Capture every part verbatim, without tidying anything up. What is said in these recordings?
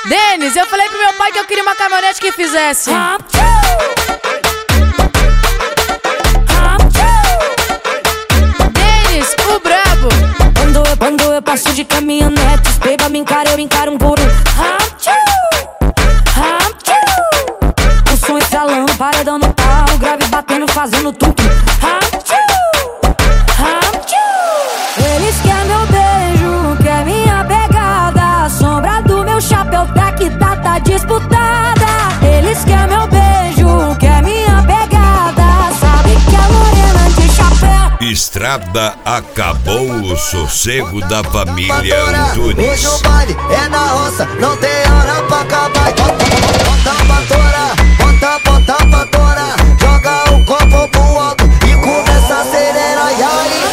Denis, eu falei pro meu pai que eu queria uma caminhonete que fizesse. Denis, o brabo. Quando eu, quando eu passo de caminhonete, os peba me encaram, eu encaro um por um. O som estralando, paredão no pau, grave batendo, fazendo tudo. Eles querem meu beijo, quer minha pegada. A sombra do meu chapéu tá que tá, tá disputada. Eles querem meu beijo, quer minha pegada. Sabe que é morena de chapéu. Estrada acabou o sossego da família Antunes. Hoje o baile é na roça, não tem hora pra acabar. Bota pra torar, bota, bota pra torar. Joga o copo pro alto e começa a acelerar. E aí?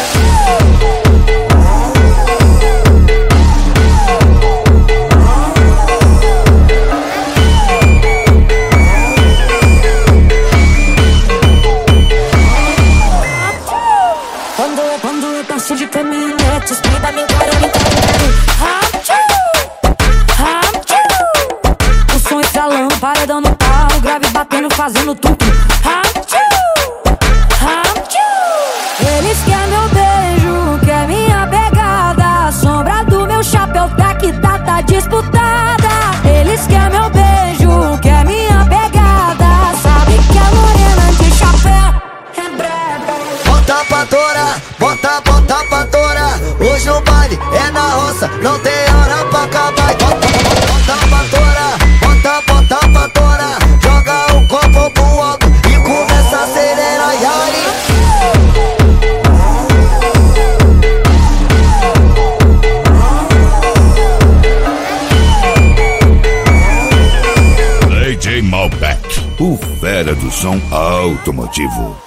Quando eu, quando eu passo de caminhonete, os peba me encaram, me encaram. O som estralando, paredão no pau, grave batendo, fazendo tudo. Eles querem meu beijo, quer minha pegada. A sombra do meu chapéu tá que tá, tá disputada. Eles querem meu beijo, quer minha pegada. Sabe que é morena de chapéu. É braba. Bota pra torar, bota, bota pra torar. Hoje o baile é na roça, não tem hora pra acabar. Bota, bota pra torar, bota, bota pra torar. Joga o copo pro alto e começa a acelerar. E aí? D J Malbec, o fera do som automotivo.